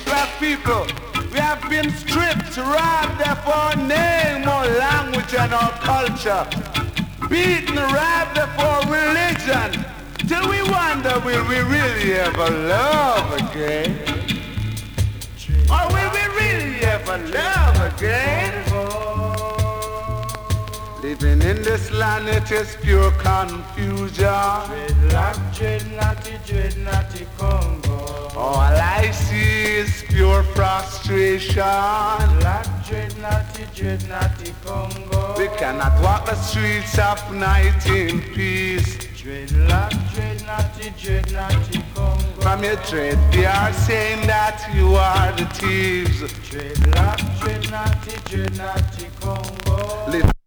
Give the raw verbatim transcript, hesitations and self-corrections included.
black people, we have been stripped, robbed of our name, our language and our culture. Beaten, robbed of our religion. Till we wonder, will we really ever love again? Or will we really ever love again? Living in this land, it is pure confusion. Dreadlock, dreadnoughty, dreadnoughty Congo. All I see is pure frustration. Dreadlock, dreadnoughty, dreadnoughty Congo. We cannot walk the streets of night in peace. Dreadlock, dreadnoughty, dreadnoughty Congo. From your trade, they are saying that you are the thieves. Dreadlock, dreadnoughty, dreadnoughty Congo.